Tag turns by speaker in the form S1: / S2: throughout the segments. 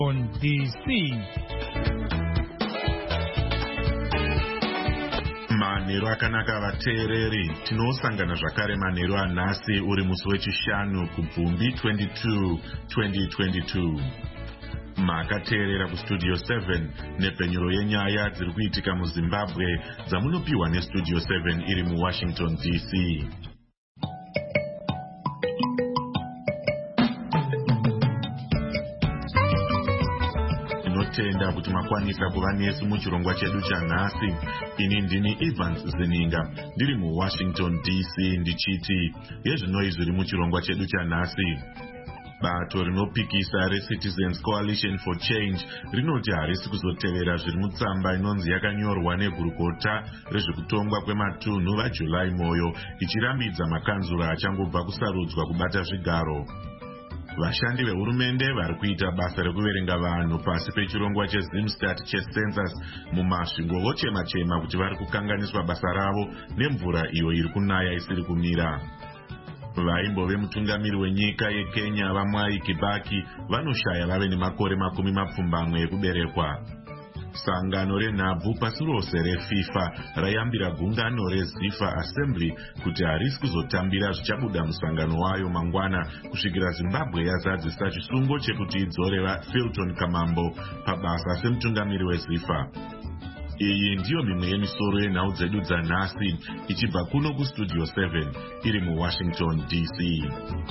S1: on DC.
S2: Manheru akanaka vateereri, tinosangana zvakare manheru anhasi uri musi wechishanu kuBvumbi 22 2022. Makateerera kustudio 7 nepfenyuro yenyaya dziri kuitika muZimbabwe dzamunopiwa nestudio 7 iri muWashington DC. Tinotenda kuti makwanisa kuva nesu muchirongwa chedu chanhasi. Ini ndini Evans Zininga ndiri muWashington DC ndichiti yezvinoi zviri muchirongwa chedu chanhasi. Bato rinopikisa reCitizens Coalition for Change rinoti harisi kuzotevera zviri mutsamba inonzi yakanyorwa negurukota rezvekutongwa kwematunhu vaJuly Moyo, ichirambidza makanzura achangobva kusarudzwa kubata zvigaro. Vashandi vehurumende vari kuita basa rekuverenga vanhu pasi pechirongwa cheZimstat checensus mumasvingo vochema-chema kuti vari kukanganiswa basa ravo nemvura iyo iri kunaya isiri kumira. Vaimbove mutungamiri wenyika yeKenya vaMwai Kibaki vanoshaya vave nemakore 20 ekuberekwa. Sangano renhabvu pasi rose reFIFA rayambira gungano reZIFA Assembly kuti harisi kuzotambira zvichabuda musangano wayo mangwana kusvikira Zimbabwe yazadzisa chisungo chekuti idzoreva Filton Kamambo pabasa semutungamiri weZIFA. Iyi ndiyo mimwe yemisoro yenhau dzedu dzanhasi ichibva kuno kustudio 7 iri muWashington DC.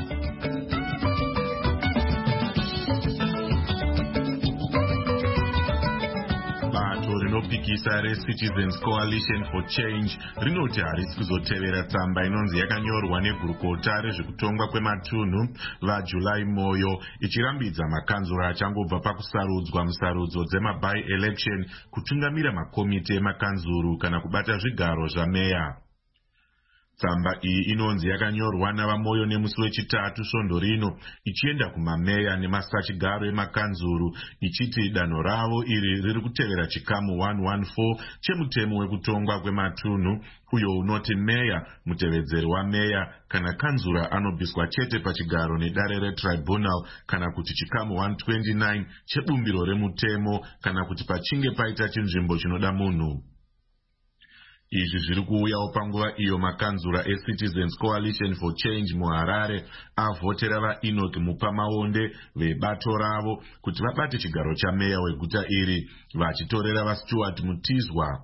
S2: Rinopikisa reCitizens Coalition for Change rinoti harisi kuzotevera tsamba inonzi yakanyorwa negurukota rezvekutongwa kwematunhu vaJuly Moyo, ichirambidza makanzura achangobva pakusarudzwa musarudzo dzema-by-election kutungamira makomiti emakanzuru kana kubata zvigaro zvameya. Tsamba iyi inonzi yakanyorwa navaMoyo nemusi wechitatu svondo rino, ichienda kumameya nemasachigaro emakanzuru, ichiti danho ravo iri riri kutevera chikamu 114 chemutemo wekutongwa kwematunhu, uyo unoti meya, mutevedzeri wameya kana kanzura anobviswa chete pachigaro nedare retribunal, kana kuti chikamu 129 chebumbiro remutemo, kana kuti pachinge paita chinzvimbo chinoda munhu. Izvi zviri kuuyawo panguva iyo makanzura eCitizens Coalition for Change muHarare avhotera vaEnoch Mupamaonde vebato ravo kuti vabate chigaro chameya weguta iri, vachitorera vaStuart Mutizwa.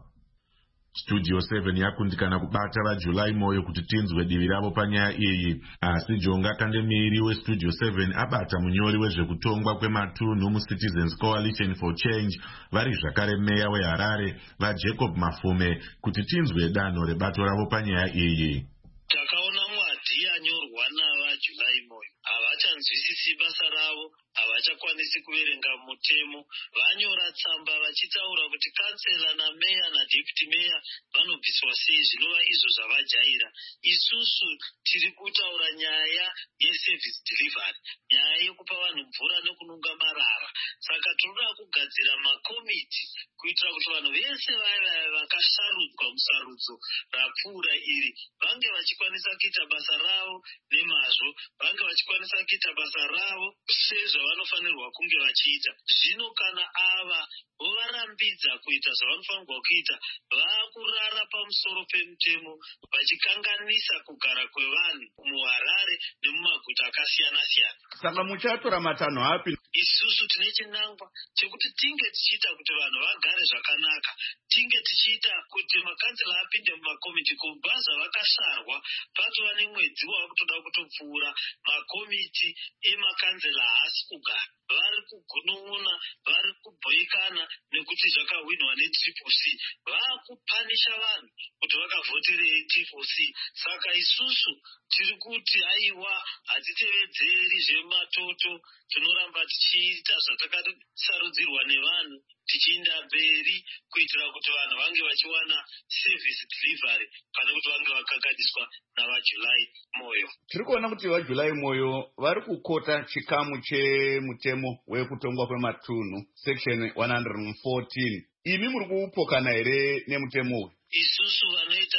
S2: Studio 7 yakundikana kubata vaJuly Moyo kuti tinzwe divi ravo panyaya iyi, asi Jonga Kandemiri weStudio 7 abata munyori wezvekutongwa kwematunhu muCitizens Coalition for Change, vari zvakare meya weHarare vaJacob Mafume, kuti tinzwe danho rebato ravo panyaya iyi.
S3: Takaona mwadi yanyorwa navaJuly Moyo havachanzwisisi basa ravo, havachakwanisi kuverenga mutemo. Vanyora tsamba vachitaura kuti kansela nameya nadeputy meya vanobviswa sei, zvinova izvo zvavajaira. Isusu tiri kutaura nyaya yeservice delivery, nyaya yekupa vanhu mvura nekununga marara. Saka tinoda kugadzira makomiti kuitira kuti vanhu vese vaya vakasarudzwa musarudzo rapfuura iri vange vachikwanisa kuita basa ravo nemazvo, vange vachikwanisa kuita basa ravo sezvavanofanirwa kunge vachiita. Zvino kana ava vovarambidza kuita zvavanofanirwa kuita, vakurara pamusoro pemutemo vachikanganisa kugara kwevanhu muHarare nemumaguta akasiyana-siyana.
S4: Saka muchatora matanho api?
S3: Isusu tine chinangwa chekuti tinge tichiita kuti vanhu vagare zvakanaka, tinge tichiita kuti makansela apinde mumakomiti kubvaza vakasarwa patova nemwedzi wakutoda kutopfuura. Makomiti emakanzela haasi kugara, vari kugunun'una, vari kubhoikana nekuti zvakahwinwa neTriple-C, vakupanisha vanhu kuti vakavhoterei Triple-C. Saka isusu tiri kuti haiwa, hatitevedzeri zvematoto, tinoramba tichiita zvatakasarudzirwa nevanhu, tichienda mberi kuitira kuti vanhu vange vachiwana service delivery pane kuti vange vakaganiswa navaJuly Moyo.
S4: Tiri kuona kuti vaJuly Moyo vari kukota chikamu chemutemo wekutongwa kwematunhu section 114. Imi muri kuupokana here nemutemo uyu?
S3: Isusu vanoita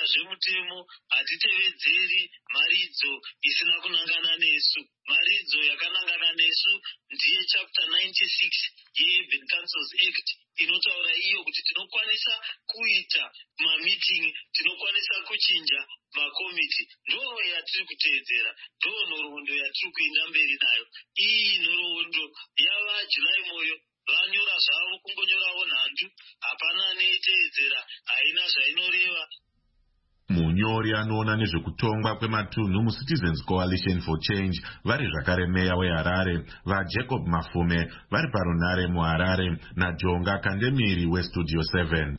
S3: zvemutemo hatitevedzeri maridzo isina kunangana nesu. Maridzo yakanangana nesu ndiye chapter 96 yeUrban Councils Act inotaura iyo kuti tinokwanisa kuita mameeting, tinokwanisa kuchinja makomiti. Ndoo yatiri kuteedzera, ndoo nhoroondo yatiri kuenda mberi nayo. Iyi nhoroondo yavaJulai Moyo vanyora zvavo kungonyorawo nhandu, hapana neiteedzera, haina zvainoreva.
S2: Munyori anoona nezvekutongwa kwematunhu muCitizens Coalition for Change vari zvakare meya weHarare, vaJacob Mafume vari parunare muHarare naJonga Kandemiri weStudio 7.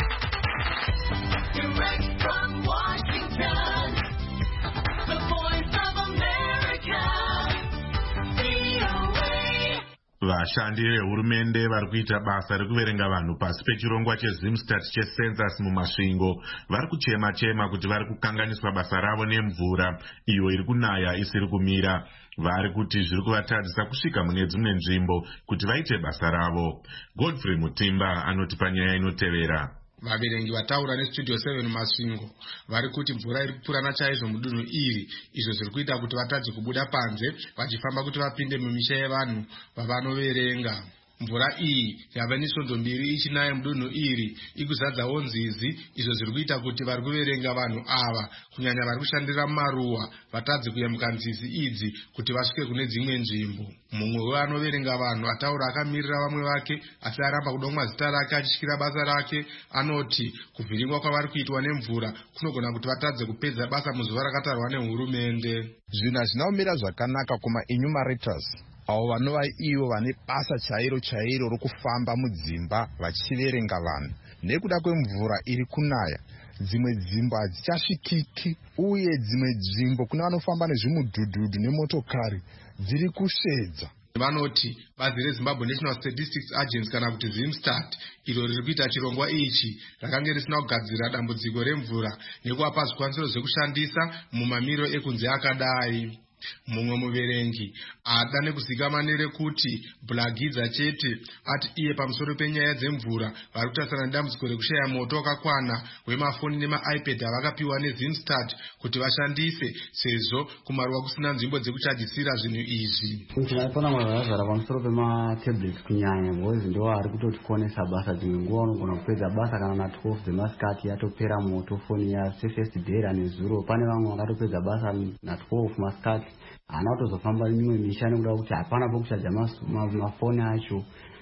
S2: Vashandi vehurumende vari kuita basa rekuverenga vanhu pasi pechirongwa cheZimstat checensus mumasvingo vari kuchema kuti vari kukanganiswa basa ravo nemvura iyo iri kunaya isiri kumira. Vari kuti zviri kuvatadzisa kusvika mune dzimwe nzvimbo kuti vaite basa ravo. Godfrey Mutimba anoti panyaya inotevera.
S1: Vaverengi vataura neStudio 7 mumasvingo vari kuti mvura iri kupurana chaizvo mudunhu iri, izvo zviri kuita kuti vatadze kubuda panze vachifamba kuti vapinde mumisha yevanhu vavanoverenga. Mvura iyi yava nesvondo mbiri ichinaya mudunhu iri ikuzadzawo nzizi, izvo zviri kuita kuti vari kuverenga vanhu ava, kunyanya vari kushandira mumaruwa, vatadze kuyambuka nzizi idzi kuti vasvike kune dzimwe nzvimbo. Mumwe wevanoverenga vanhu ataura akamirira vamwe vake asi aramba kudomwa zita rake achityira basa rake, anoti kuvhiringwa kwavari kuitwa nemvura kunogona kuti vatadze kupedza basa muzuva rakatarwa nehurumende.
S5: Zvinhu hazvina kumira zvakanaka kuma-enumerators avo vanova ivo vane basa chairo rokufamba mudzimba vachiverenga vanhu. Nekuda kwemvura iri kunaya, dzimwe nzvimbo hadzichasvikiki, uye dzimwe nzvimbo kuna vanofamba nezvimudhudhudhu nemotokari dziri kusvedza.
S1: Vanoti bazi reZimbabwe National Statistics Agency kana kuti Zimstat iro riri kuita chirongwa ichi rakanga risina kugadzira dambudziko remvura nekuvapa zvikwanisiro zvekushandisa mumamiriro ekunze akadai. Mumwe muverengi ada nekuzikama nerekuti Blagidza chete ati iye pamusoro penyaya dzemvura vari kutarisana nedambudziko rekushaya moto wakakwana wemafoni nemaiPad avakapiwa neZimstat kuti vashandise sezvo kumaruwa kusina nzvimbo dzekuchajisira zvinhu izvi.
S6: Tinofana kuzara pamusoro pematablets kunyanya bozi ndo ari kutotikonesa basa. Dzimwe nguva unogona kupedza basa kana na 12 dzemasikati yatopera moto foni ya Surface Dell nezuro. Pane vamwe vakatopedza basa na 12 masikati hana kutozofamba mimwe misha nekuda kuti hapana pokuchaja mafoni acho.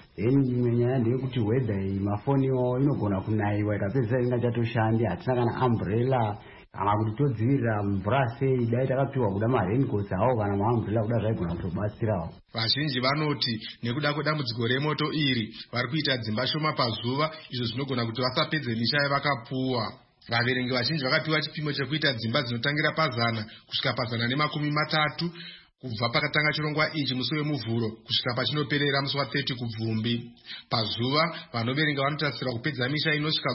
S6: Imwe nyaya ndeyekuti weather iyi mafoni iwawo inogona kunaiwa ikapedzisa ingachatoshandi, hatina kana umbrella kana kuti todzivirira mvura sei. Dai takapiwa kuda ma-raincoats awo kana ma-umbrella kuda zvaigona kutobatsirawo.
S1: Vazhinji vanoti nekuda kwedambudziko remoto iri vari kuita dzimba shoma pazuva, izvo zvinogona kuti vasapedze misha yavakapuwa. Vaverengi vazhinji vakapiwa chipimo chekuita dzimba dzinotangira pa100 kusvika pa130 kubva pakatanga chirongwa ichi musi wemuvhuro kusvika pachinoperera musi wa30 kubvumbi. Pazuva vanoverenga vanotarisira kupedza misha inosvika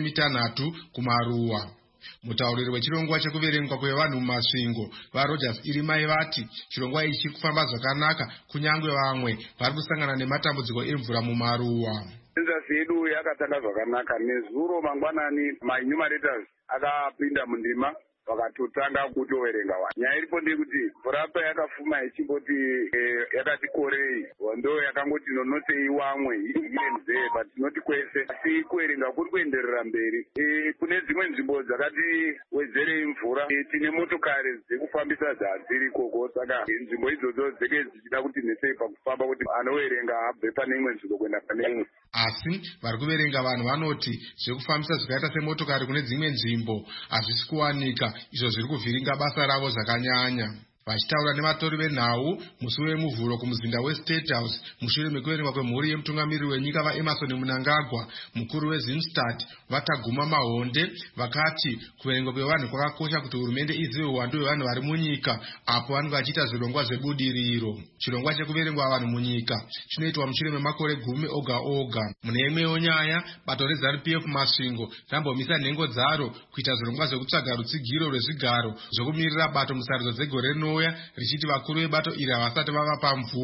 S1: 16 kumaruwa. Mutauriri wechirongwa chekuverengwa kwevanhu mumasvingo vaRogers Irimai vati chirongwa ichi kufamba zvakanaka kunyange vamwe vari kusangana nematambudziko emvura mumaruwa.
S7: Census yedu yakatanga zvakanaka. Nezuro mangwanani ma-enumerators akapinda mundima vakatotanga kutoverenga vanhu. Nyaya iripo ndekuti mvura payakafuma ichimboti yakati korei, ndo yakangoti nonotei wamwe ine mzee patinoti kwese, asi kuverenga kuri kuenderera mberi. Kune dzimwe nzvimbo dzakati wedzerei mvura, tine motokari dzekufambisa dzadziri koko, saka nzvimbo idzodzo dzenge dzichida kuti nesei pakufamba kuti anoverenga abve pane imwe nzvimbo kuenda pane imwe.
S1: Asi vari kuverenga vanhu vanoti zvekufambisa zvakaita semotokari kune dzimwe nzvimbo hazvisi kuwanika, izvo zviri kuvhiringa basa ravo zvakanyanya. Vachitaura nematori venhau musi wemuvhuro kumuzinda weState House mushure mekuverengwa kwemhuri yemutungamiriri wenyika vaEmerson Mnangagwa, mukuru weZimstat Vataguma Mahonde vakati kuverengwa kwevanhu kwakakosha kuti hurumende izive uwandu hwevanhu vari munyika apo vanenge vachiita zvirongwa zvebudiriro. Chirongwa chekuverengwa vanhu munyika chinoitwa mushure memakore 10 oga. Mune imwewo nyaya, bato reZANU-PF masvingo rambomisa nhengo dzaro kuita zvirongwa zvekutsvaga rutsigiro rwezvigaro zvokumirira bato musarudzo dzegore rinouya, richiti vakuru vebato iri havasati vava pamvumo.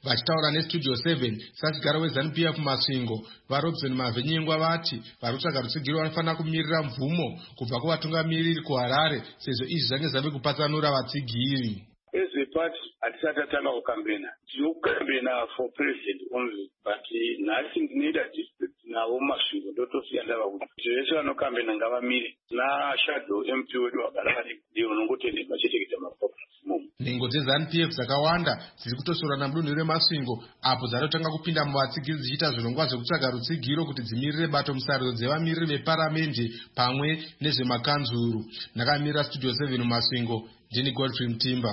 S1: Vachitaura nestudio 7, sasigara weZANU-PF Masvingo vaRobson Mavhenyengwa vati vari kutsvaga rutsigiro vanofanira kumirira mvumo kubva kuvatungamiriri kuHarare sezvo izvi zvange zvave kupatsanura vatsigiri.
S7: As a party, hatisati tatanga kukambena. Tiri kukambena for president only, but nothing needed district navo Masvingo ndotosiya ndava kuti vese vanokambena ngavamire naShadow MP wedu wagara vari ndivo vanongotendeka cheteketa maprograms.
S1: Nhengo dzeZANU-PF dzakawanda dziri kutosorana mudunhu reMasvingo apo dzatotanga kupinda muvatsigiri dzichiita zvirongwa zvekutsvaga rutsigiro kuti dzimirire bato musarudzo dzevamiriri veparamende pamwe nezvemakanzuru. Ndakamirira studio 7 muMasvingo, ndini Godfrey Mutimba.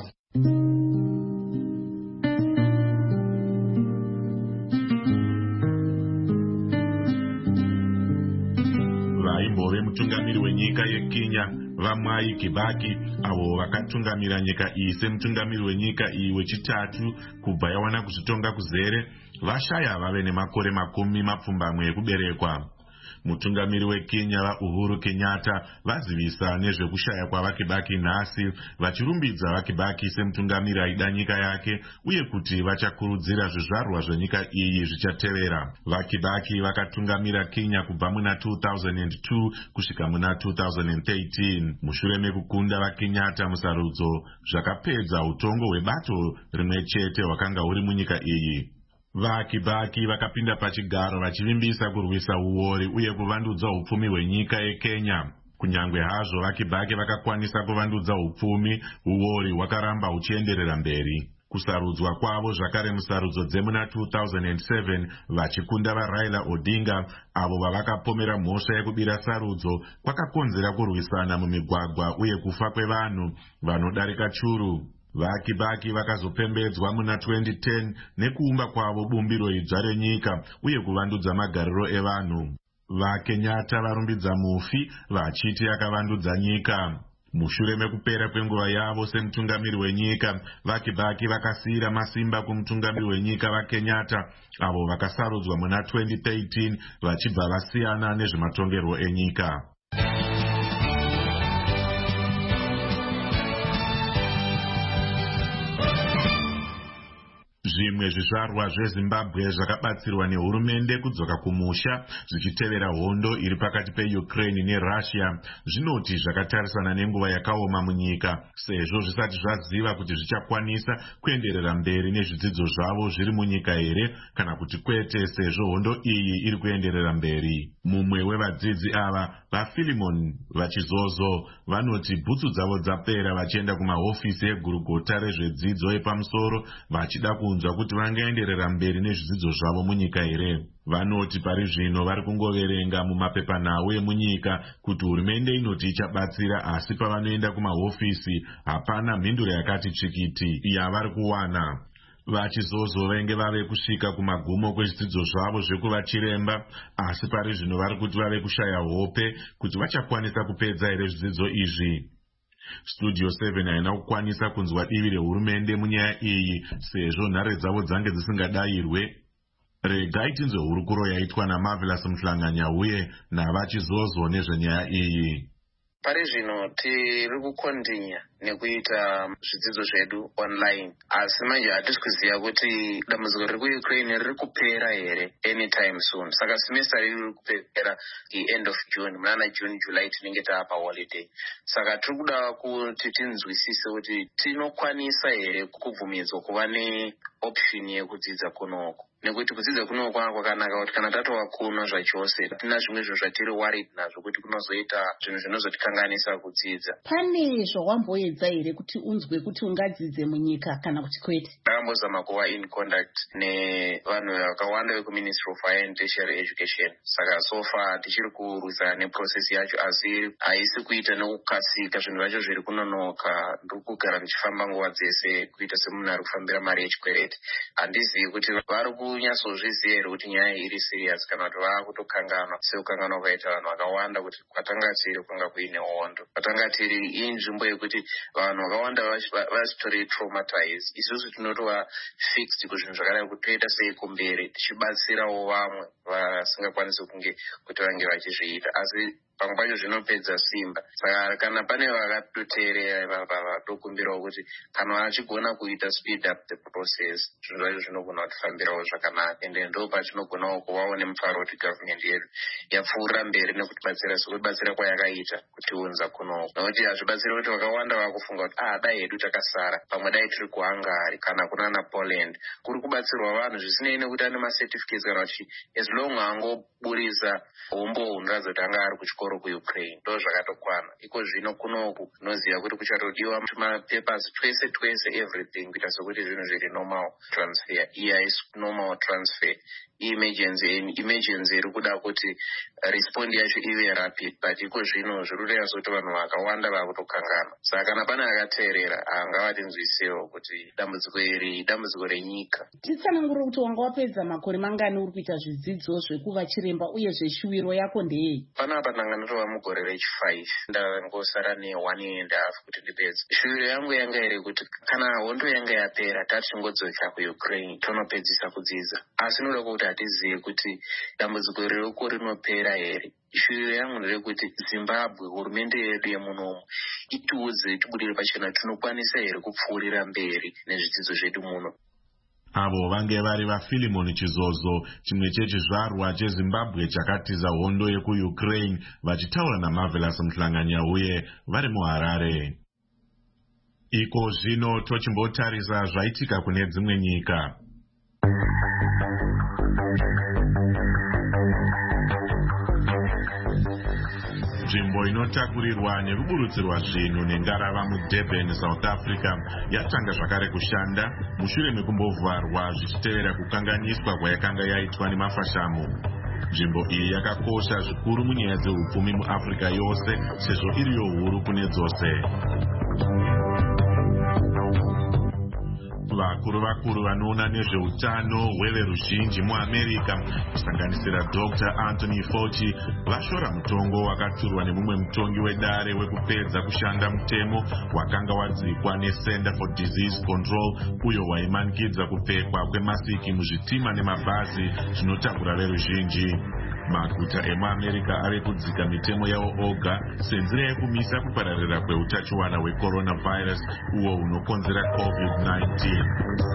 S2: Vaimbove mutungamiri wenyika yeKenya vaMwai Kibaki avo vakatungamira nyika iyi semutungamiri wenyika iyi wechitatu kubva yawana kuzvitonga kuzere vashaya vave nemakore 10 ekuberekwa. Mutungamiri weKenya vaUhuru Kenyatta vazivisa nezvekushaya kwavaKibaki nhasi vachirumbidza vaKibaki semutungamiri aida nyika yake uye kuti vachakurudzira zvizvarwa zvenyika iyi zvichatevera. VaKibaki vakatungamira Kenya kubva muna 2002 kusvika muna 2013 mushure mekukunda vaKenyatta musarudzo zvakapedza utongo hwebato rimwe chete hwakanga huri munyika iyi. VaKibaki vakapinda pachigaro vachivimbisa kurwisa uori uye kuvandudza upfumi hwenyika yeKenya. Kunyangwe hazvo vaKibaki vakakwanisa kuvandudza upfumi, uori hwakaramba huchienderera mberi. Kusarudzwa kwavo zvakare musarudzo dzemuna 2007 vachikunda vaRaila Odinga avo vavakapomera mhosva yekubira sarudzo kwakakonzera kurwisana mumigwagwa uye kufa kwevanhu vanodarika churu. VaKibaki vakazopembedzwa muna 2010 nekuumba kwavo bumbiro idzva renyika uye kuvandudza magariro evanhu. VaKenyatta varumbidza mufi vachiti akavandudza nyika. Mushure mekupera kwenguva yavo semutungamiri wenyika, vaKibaki vakasiyira masimba kumutungamiri wenyika vaKenyatta avo vakasarudzwa muna 2013 vachibva vasiyana nezvematongerwo enyika. Zvimwe zvizvarwa zveZimbabwe zvakabatsirwa nehurumende kudzoka kumusha zvichitevera hondo iri pakati peUkraine neRussia zvinoti zvakatarisana nenguva yakaoma munyika sezvo zvisati zvaziva kuti zvichakwanisa kuenderera mberi nezvidzidzo zvavo zviri munyika here kana kuti kwete sezvo hondo iyi iri kuenderera mberi. Mumwe wevadzidzi ava vaPhilemon Vachizozo vanoti bhutsu dzavo dzapera vachienda kumahofisi egurugota rezvedzidzo yepamusoro vachida kunzwa kuti vangaenderera mberi nezvidzidzo zvavo munyika here. Vanoti pari zvino vari kungoverenga mumapepanhau emunyika kuti hurumende inoti ichabatsira asi pavanoenda kumahofisi hapana mhinduro yakati tsvikiti yavari kuwana. Vachizozo venge vave kusvika kumagumo kwezvidzidzo zvavo zvekuva chiremba asi pari zvino vari kuti vave kushaya hope kuti vachakwanisa kupedza here zvidzidzo izvi. Studio 7 haina kukwanisa kunzwa divi rehurumende munyaya iyi sezvo nhare dzavo dzange dzisingadayirwe. Regai tinzwe hurukuro yaitwa naMarvelous Mhlanganya uye navaChizozo nezvenyaya iyi.
S8: Pari zvino tiri kukontinya nekuita zvidzidzo zvedu online asi manje hatisi kuziva kuti dambudziko riri kuUkraine riri kupera here anytime soon. Saka semester riri kupera end of June, munana June July tinenge taapa holiday. Saka tiri kuda kuti tinzwisise kuti tinokwanisa here kubvumidzwa kuva neoption yekudzidza kunoko. Nekuti kudzidza kunoko kwakanaka kuti kana tatova kuno zvachose tina zvimwe zvinhu zvatiri worried nazvo kuti kunozoita zvinhu zvinozotikanganisa kudzidza.
S9: Pane zvawamboedza here kuti unzwe kuti ungadzidze munyika kana kuti kwete?
S8: Ndakambozama kuva in contact nevanhu vakawanda vekuMinistry of Higher and Tertiary Education. Saka so far tichiri kurwisana neprocess yacho asi haisi kuita nekukasika, zvinhu zvacho zviri kunonoka. Ndiri kugara ndichifamba nguva dzese kuita semunhu ari kufambira mari yechikwereti. Handizivi kuti vari kunyatsozviziva here kuti nyaya iri serious kana kuti vava kutokanganwa sekukanganwa kwaita vanhu vakawanda kuti kwatanga tiri kwanga kuine hondo. Kwatanga tiri inzvimbo yekuti vanhu vakawanda vachitori traumatized. Isusu tinotova fixed kuzvinhu zvakadai kuti toita sei kumberi tichibatsirawo vamwe vasingakwanisi kunge kuti vange vachizviita. Asi pamwe pacho zvinopedza simba. Saka kana pane vakatoteerera vatokumbirawo kuti kana vachigona kuita speed up the process, zvinhu zvacho zvinogona kutifambirawo zvakanaka, ende ndo patinogonawo kuvawo nemufaro kuti government yedu yapfuurira mberi nekutibatsira sekubatsira kwayakaita kutiunza kunoku, nokuti hazvibatsiri kuti vakawanda vakufunga kuti dai hedu takasara, pamwe dai tiri kuHungary kana kunana Poland, kuri kubatsirwa vanhu zvisinei nekuti ane macertificates kana kuti as long angoburisa umbounoratidza kuti anga ari kuchikoro kuUkraine, ndo zvakatokwana. Iko zvino kunoku tinoziva kuti kuchatodiwa mapapers twese everything kuita sokuti zvinhu zviri normal transfer. Iya is normal transfer. Emergency iri kuda kuti respond yacho ive rapid, but iko zvino zviri kureva sokuti vanhu vakawanda vakutokangana. Saka kana pane akateerera ngavatinzwisewo kuti dambudziko iri idambudziko renyika.
S9: Titsanangure kuti wanga wapedza makore mangani uri kuita zvidzidzo zvekuva chiremba uye zveshuwiro yako ndeyei?
S8: Panapa ndanga ndotova mugore rechi5, ndangosara ne1.5 kuti ndipedze. Shuwiro yangu yanga iri kuti kana hondo yanga yapera tatingodzoka kuUkraine tonopedzisa kudzidza, asi noda kuti hatizive kuti dambudziko ririko rinopera here. Shuwiro yangu nderekuti Zimbabwe, hurumende yedu yemunomu, itiudze tibudire pachena tinokwanisa here kupfuurira mberi nezvidzidzo zvedu muno.
S2: Avo vange vari vaFilimon Chizozo, chimwe chechizvarwa cheZimbabwe chakatiza hondo yekuUkraine, vachitaura naMarvelous Mhlanganyauye vari muHarare. Iko zvino tochimbotarisa zvaitika kune dzimwe nyika. Nzvimbo inotakurirwa neruburutsirwa zvinhu nengarava muDurban, South Africa yatanga zvakare kushanda mushure mekumbovharwa zvichitevera kukanganiswa kwayakanga yaitwa nemafashamu. Nzvimbo iyi yakakosha zvikuru munyaya dzehupfumi muAfrica yose sezvo iriyo huru kune dzose. Vakuru vanoona nezveutano hweveruzhinji muAmerica kusanganisira Dr. Anthony Fauci vashora mutongo wakaturwa nemumwe mutongi wedare wekupedza kushanda mutemo wakanga wadzikwa neCenter for Disease Control uyo waimanikidza kupfekwa kwemasiki muzvitima nemabhazi zvinotakura veruzhinji. Maguta emuAmerica ave kudzika mitemo yawo oga senzira yekumisa kupararira kweutachiwana hwecoronavirus uwo unokonzera COVID-19.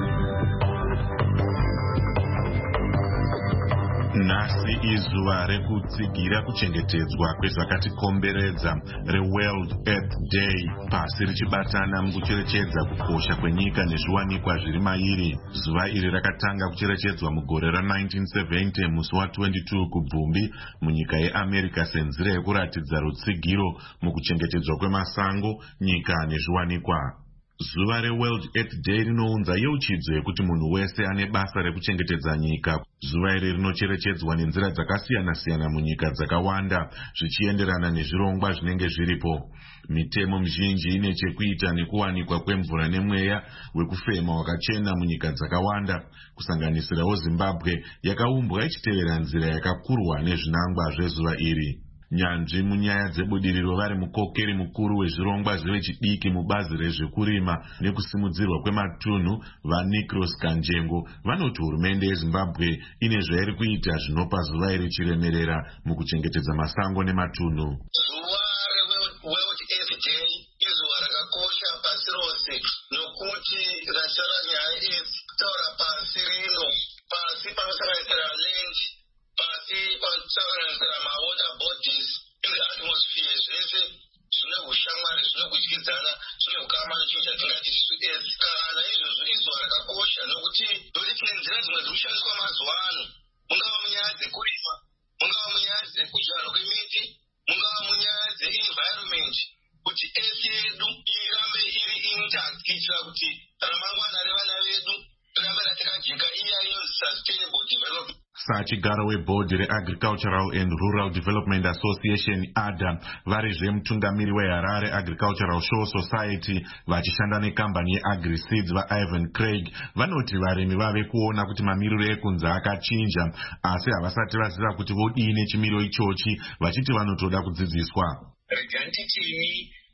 S2: Nhasi izuva rekutsigira kuchengetedzwa kwezvakatikomberedza reWorld Earth Day, pasi richibatana mukucherechedza kukosha kwenyika nezviwanikwa zviri mairi. Zuva iri rakatanga kucherechedzwa mugore ra1970 musi wa22 kubvumbi munyika yeAmerica senzira yekuratidza rutsigiro mukuchengetedzwa kwemasango, nyika nezviwanikwa. Zuva reWorld Earth Day rinounza yeuchidzo yekuti munhu wese ane basa rekuchengetedza nyika. Zuva iri rinocherechedzwa nenzira dzakasiyana-siyana munyika dzakawanda zvichienderana nezvirongwa zvinenge zviripo. Mitemo mizhinji ine chekuita nekuwanikwa kwemvura nemweya wekufema wakachena munyika dzakawanda, kusanganisirawo Zimbabwe yakaumbwa ichitevera nzira yakakurwa nezvinangwa zvezuva iri. Nyanzvi munyaya dzebudiriro vari mukokeri mukuru wezvirongwa zvevechidiki mubazi rezvekurima nekusimudzirwa kwematunhu vaNicros Kanjengo vanoti hurumende yeZimbabwe ine zvairi kuita zvinopa zuva iri chiremerera mukuchengetedza masango nematunhu.
S3: Zuva reWorld Earth Day izuva rakakosha pasi rose nokuti rashara nyaya kutaura pasi rino, pasi panosanganisira land, pasi panosanganisira mawater bodies in the atmosphere, zvese zvine ushamwari, zvine kudyidzana, zvine ukama nechinhu chatingati kana izvozvo izuva rakakosha nokuti tine nzira dzimwe dziri kushandiswa mazuva ano, mungava munyaya dzekurima, mungava munyaya dzekudyarwa kwemiti, mungava munyaya dzeenvironment, kuti esi yedu irambe iri intact kuitira kuti ramangwana revana vedu rirambe ratakajeka, iya inonzi sustainable development.
S2: Sachigaro webhodhi reAgricultural and Rural Development Association ADA varizve mutungamiri weHarare Agricultural Show Society vachishanda nekambani yeAgriSeeds vaIvan Craig vanoti varimi vave kuona kuti mamiriro ekunze akachinja, asi havasati vaziva kuti vodii nechimiro ichochi, vachiti vanotoda kudzidziswa.
S3: Regani titini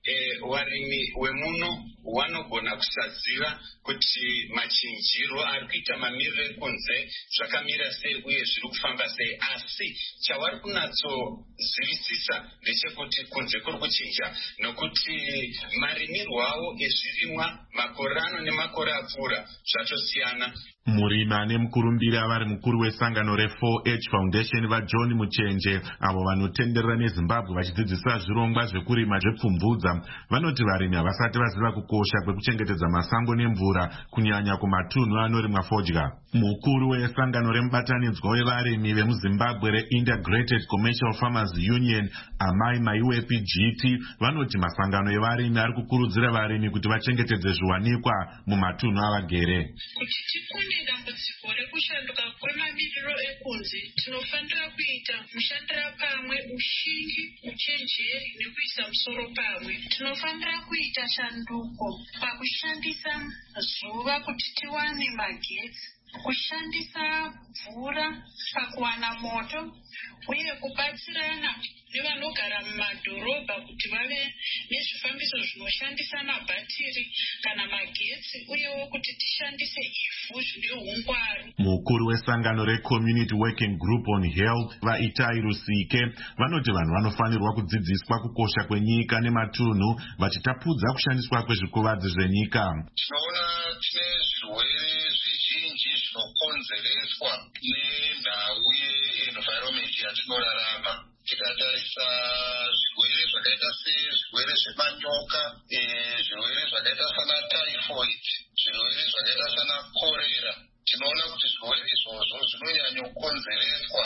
S10: varimi wemuno vanogona kusaziva kuti machinjiro ari kuita mamiriro ekunze zvakamira sei uye zviri kufamba sei, asi chavari kunatsozivisisa ndechekuti kunze kuri kuchinja nokuti marimirwo avo ezvirimwa makore ano nemakore apfuura zvatosiyana.
S2: Murimi ane mukurumbira vari mukuru wesangano re4H Foundation vaJohn Muchenje avo vanotenderera neZimbabwe vachidzidzisa zvirongwa zvekurima zvepfumvudza vanoti varimi havasati vaziva kukosha kwekuchengetedza masango nemvura kunyanya kumatunhu anorimwa fodya. Mukuru wesangano remubatanidzwa wevarimi vemuZimbabwe reIntegrated Commercial Farmers Union Amai Maiwepi GT vanoti masangano evarimi ari kukurudzira varimi kuti vachengetedze zviwanikwa mumatunhu avagere.
S11: Dambudziko rekushanduka kwemamiriro ekunze tinofanira kuita mushandira pamwe, ushingi, uchenjeri nekuisa musoro pamwe. Tinofanira kuita shanduko pakushandisa zuva kuti tiwane magetsi, kushandisa mvura pakuwana moto uye kubatsirana nevanogara mumadhorobha kuti vave nezvifambiso zvinoshandisa mabhatiri kana magetsi uyewo kuti tishandise ivhu zvine hungwaru.
S2: Mukuru wesangano reCommunity Working Group on Health vaItai Rusike vanoti vanhu vanofanirwa kudzidziswa kukosha kwenyika nematunhu vachitapudza kushandiswa kwezvikuvadzi zvenyika.
S12: Tinoona tine zvirwere zvizhinji zvinokonzereswa nendau ye-environment yatinorarama. Tikatarisa zvirwere zvakaita sezvirwere zvemanyoka, zvirwere zvakaita sana typhoid, zvirwere zvakaita sana korera, tinoona kuti zvirwere izvozvo zvinonyanya kukonzereswa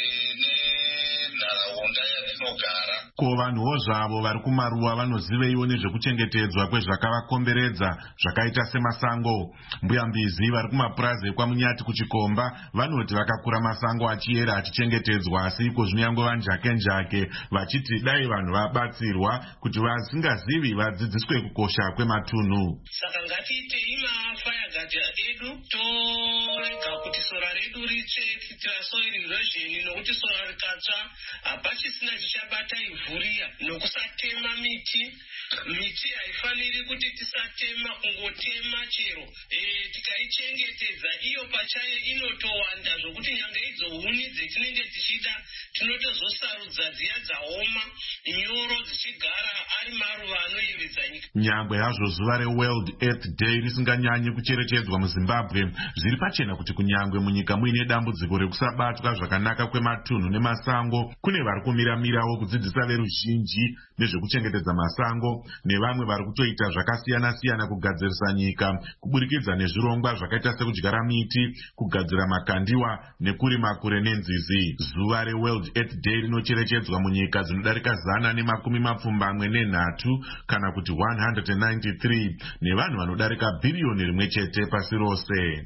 S12: nenharaunda yatinogara.
S2: Ko vanhuwo zvavo vari kumaruwa vanoziveiwo nezvekuchengetedzwa kwezvakavakomberedza zvakaita semasango. Mbuyambizi vari kumapurazi ekwaMunyati kuchikomba vanoti vakakura masango achiyera achichengetedzwa, asi iko zvinongova njake vachiti dai vanhu vabatsirwa kuti vasingazivi vadzidziswe kukosha kwematunhu.
S11: Saka ngatiitei mafayagadi edu torega kuti sora redu ritsve kuitira soil erosion, nokuti sora rikatsva hapachisina chichabata ivhu riya. Nokusatema miti haifaniri kuti tisatema, kungotema chero. Tikaichengetedza iyo pachayo inotowanda zvokuti nyange idzo huni dzetinenge tichida tinotozosarudza dziya dzaoma nyoro dzichigara ari maruva anoyevedza nyika.
S2: Nyangwe hazvo zuva reWorld Earth Day risinganyanyi kucherechedzwa muZimbabwe, zviri pachena kuti kunyangwe munyika muine dambudziko rekusabatwa zvakanaka kwematunhu nemasango, kune vari kumiramirawo kudzidzisa veruzhinji nezvekuchengetedza masango, nevamwe vari kutoita zvakasiyana-siyana kugadzirisa nyika kuburikidza nezvirongwa zvakaita sekudyara miti, kugadzira makandiwa nekurima kure nenzizi. Zuva reWorld Earth Day rinocherechedzwa munyika dzinodarika 123 kana kuti 193 nevanhu vanodarika bhiriyoni rimwe chete pasi rose.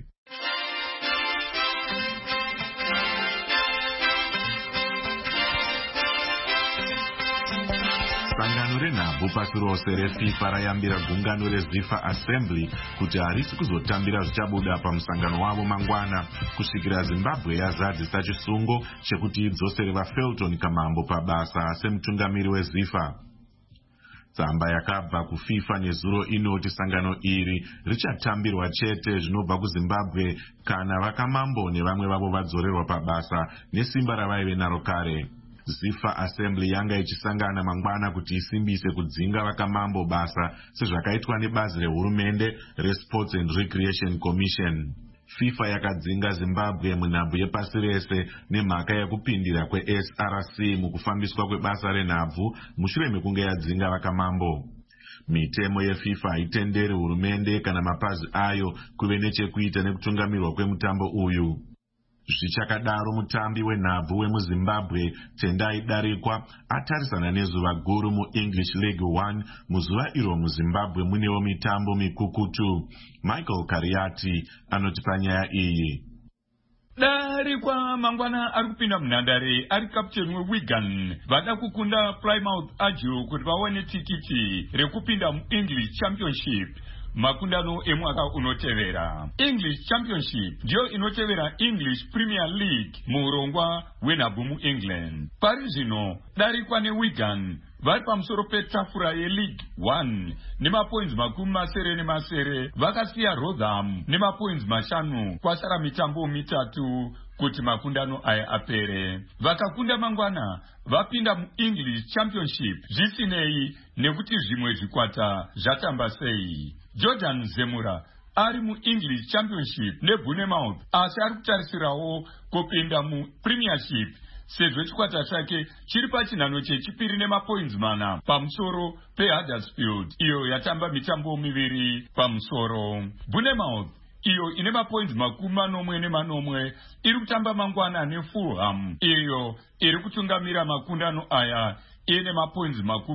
S2: Sangano renhabvu pasi rose reFIFA rayambira gungano reZIFA Assembly kuti harisi kuzotambira zvichabuda pamusangano wavo mangwana kusvikira Zimbabwe yazadzisa chisungo chekuti idzosere vaFelton Kamambo pabasa semutungamiri weZIFA. Tsamba yakabva kuFIFA nezuro inoti sangano iri richatambirwa chete zvinobva kuZimbabwe kana vaKamambo nevamwe vavo vadzorerwa pabasa nesimba ravaive naro kare. ZIFA Assembly yanga ichisangana mangwana kuti isimbise kudzinga vaKamambo basa sezvakaitwa nebazi rehurumende reSports and Recreation Commission. FIFA yakadzinga Zimbabwe munhabvu yepasi rese nemhaka yekupindira kweSRC mukufambiswa kwebasa renhabvu mushure mekunge yadzinga vaKamambo. Mitemo yeFIFA haitenderi hurumende kana mapazi ayo kuve nechekuita nekutungamirwa kwemutambo uyu. Zvichakadaro mutambi wenhabvu wemuZimbabwe Tendai Darikwa atarisana nezuva guru muEnglish League 1 muzuva iro muZimbabwe munewo mitambo mikukutu. Michael Kariati anoti panyaya iyi.
S13: Darikwa mangwana ari kupinda munhandare ari kapteni weWigan vada kukunda Plymouth Argyle kuti vaone tikiti rekupinda muEnglish Championship. Makundano emwaka unotevera. English Championship ndio inotevera English Premier League muurongwa wenhabvu muEngland. Pari zvino Darikwa neWigan vari pamusoro petafura yeLeague 1 nemapoints 70 vakasiya Rotherham nemapoints 5 kwasara mitambo 3 kuti makundano aya apere. Vakakunda Mangwana vapinda muEnglish Championship zvisinei nekuti zvimwe zvikwata zvatamba sei. Jordan Zemura ari muEnglish Championship neBournemouth asi ari kutarisirawo kupinda muPremiership sezvo chikwata chake chiri pachinhano chechipiri nemapoints 4 pamusoro peHuddersfield iyo yatamba mitambo 2 pamusoro. Bournemouth iyo ine mapoints 40 iri kutamba Mangwana neFulham iyo iri kutungamira makundano aya ine mapoints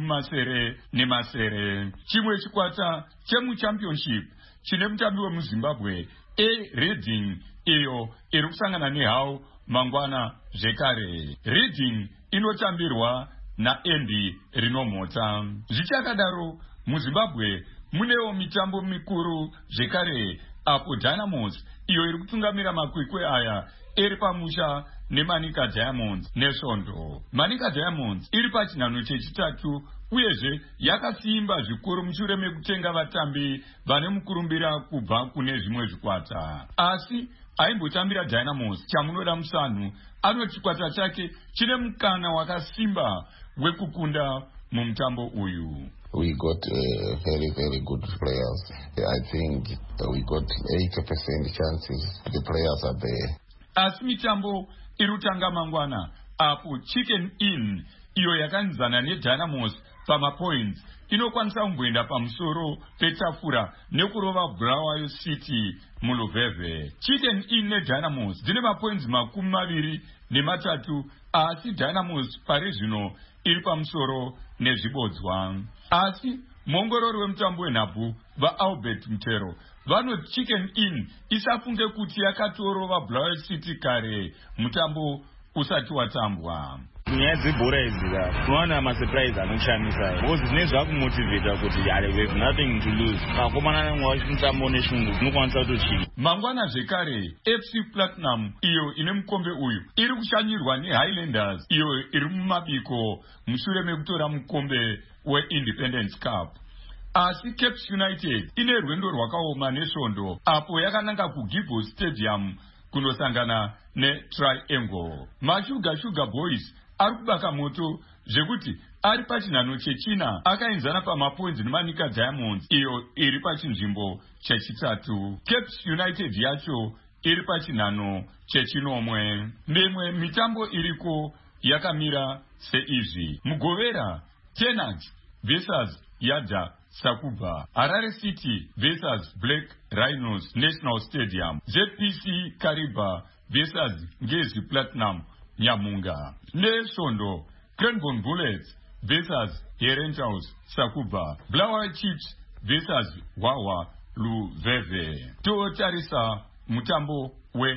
S13: 70. Chimwe chikwata chemuChampionship chine mutambi wemuZimbabwe Reading iyo iri kusangana neHull Mangwana zvekare. Reading inotambirwa naAndy Rinomhota. Zvichakadaro muZimbabwe munewo mitambo mikuru zvekare apo Dynamos iyo iri kutungamira makwikwi aya iri pamusha neManica Diamonds nesvondo. Manica Diamonds iri pachinhano chechitatu uyezve yakasimba zvikuru mushure mekutenga vatambi vane mukurumbira kubva kune zvimwe zvikwata. Asi aimbotambira Dynamos chamunoda musanhu anoti chikwata chake chine mukana wakasimba wekukunda mumutambo uyu.
S14: We got very, very good players. I think we got 80% chances. The players are there.
S13: Asi mitambo irutanga Mangwana apo Chicken Inn iyo yakanzana neDynamos pamapoints inokwanisa kumboenda pamusoro petafura nekurova Bulawayo City muLuveve. Chicken Inn neDynamos dzine mapoints 23 asi Dynamos pari zvino iri pamusoro nezvibodzwa. Asi muongorori wemutambo wenhabvu vaAlbert Mutero vanoti Chicken Inn isafunge kuti yakatorova Bulawayo City kare mutambo usati watambwa.
S15: Nyaya dzebhora idzi unowana masurprise anoshamisa because zvine zvakumotivata kuti we have nothing to lose. Vakomana mutambo neshungu dzinokwanisa kutochii.
S13: Mangwana zvekare FC Platinum iyo ine mukombe uyu iri kushanyirwa neHighlanders iyo iri mumabiko mushure mekutora mukombe weIndependence Cup. Asi Cape United ine rwendo rwakaoma nesvondo apo yakananga kuGibbon Stadium kunosangana neTriangle. Sugar Boys ari kubaka moto zvekuti ari pachinhano chechina akaenzana pamapoints neManica Diamonds iyo iri pachinzvimbo chechitatu. Cape United yacho iri pachinhano chechinomwe. Mimwe mitambo iriko yakamira seizvi: Mugovera Tenant versus Yadza Sakuba, Harare City versus Black Rhinos National Stadium, ZPC Kariba versus Ngezi Platinum Nyamunga. Nesvondo Cranbourne Bullets versus Herentals Sakuba, Bulawayo Chiefs versus Wawa Luveve. Totarisa mutambo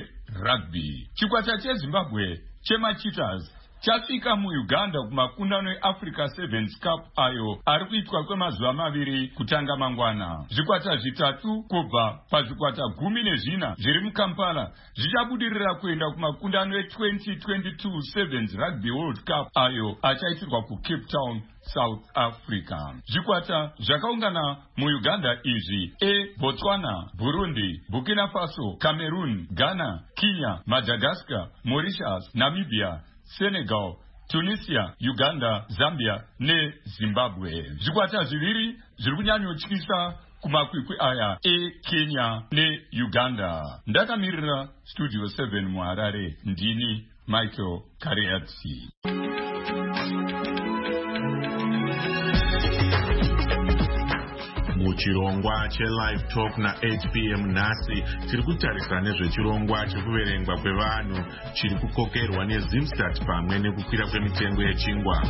S13: werugby. Chikwata cheZimbabwe chemaCheetahs chasvika muUganda kumakundano eAfrica Sevens Cup ayo ari kuitwa kwemazuva 2 kutanga Mangwana. Zvikwata 3 kubva pazvikwata 14 zviri muKampala zvichabudirira kuenda kumakundano e2022 Sevens Rugby World Cup ayo achaitirwa kuCape Town, South Africa. Zvikwata zvakaungana muUganda izvi Botswana, Burundi, Burkina Faso, Cameroon, Ghana, Kenya, Madagascar, Mauritius, Namibia, Senegal, Tunisia, Uganda, Zambia neZimbabwe. Zvikwata zviviri zviri kunyanyotyisa kumakwikwi aya Kenya neUganda. Ndakamirira Studio 7 muHarare, ndini Michael Kariatsi.
S2: Muchirongwa cheLive Talk na8 PM nhasi tiri kutarisa nezvechirongwa chekuverengwa kwevanhu chiri kukokerwa neZimstat pamwe nekukwira kwemitengo yechingwa.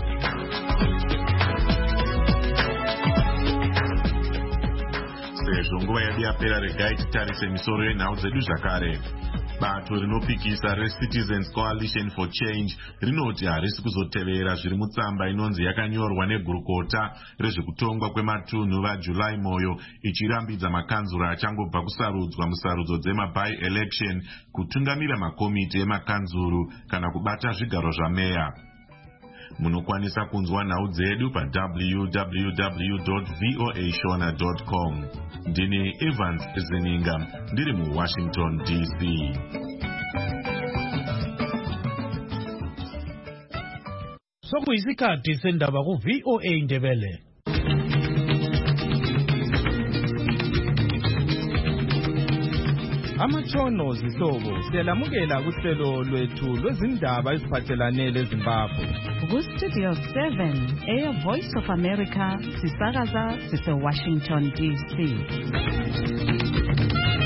S2: Sezvo nguva yedu yapera, regai titarise misoro yenhau dzedu zvakare. Bato rinopikisa reCitizens Coalition for Change rinoti harisi kuzotevera zviri mutsamba inonzi yakanyorwa negurukota rezvekutongwa kwematunhu vaJuly Moyo ichirambidza makanzura achangobva kusarudzwa musarudzo dzema-by-election kutungamira makomiti emakanzuru kana kubata zvigaro zvameya. Munokwanisa kunzwa nhau dzedu pa www.voashona.com. Ndini Evans Zeninga, ndiri muWashington DC.
S16: Sokuyisikhathi sendaba ku VOA Ndebele. Amatshono zihlobo siyalamukela kuhlelo lwethu lwezindaba eziphathelane leZimbabwe.
S17: Ku-Studio 7, Air Voice of America, sisakaza sise-Washington DC.